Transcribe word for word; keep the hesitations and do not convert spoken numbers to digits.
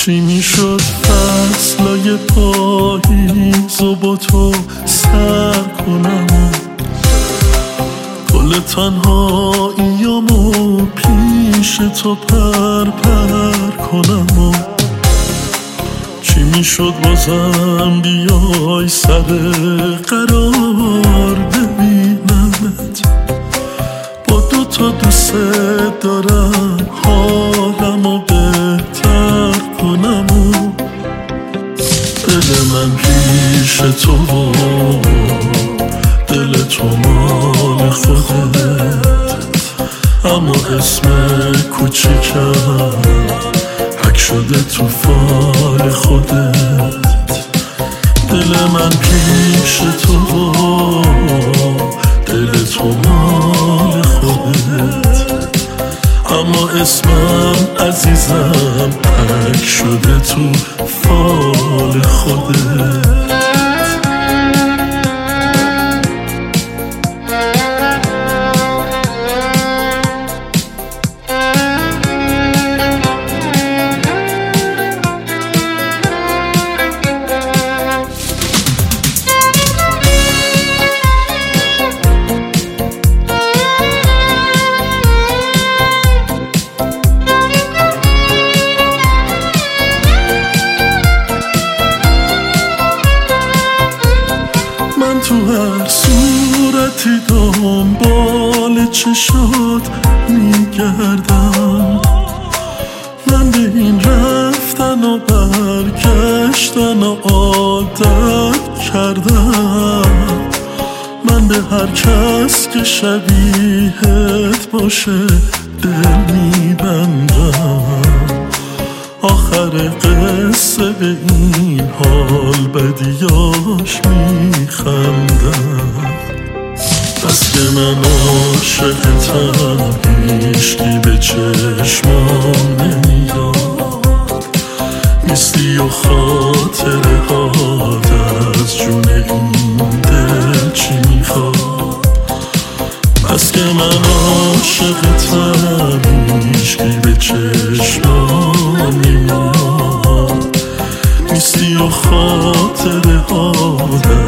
چی میشد فصلای پاییز و با تو سر کنم و کل تنهاییامو پیش تو پر پر کنم و چی میشد بازم بیای سر قرار ببینمت با دو تا دوست دارم حالمو بهتر کنم و دل من پیش تو دل تو مال خودت اما اسم کوچیکم حک شده تو فال خودت دل من پیش تو دل تو مال خودت اما اسمم عزیزم حک شده تو فال خودت تو هر صورتی دنبال چشات میگردم من به این رفتن و برگشتن و عادت کردم من به هر کس که شبیهت باشه دل میبندم آخر قصه به این حال بدیاش میخندم بس که من عاشقتم هیچکی به چشمام نمیاد نیستی و خاطره هات از جون این دل چی میخواد بس که من عاشقتم هیچکی به چشمام نمیاد نیستی و خاطره هات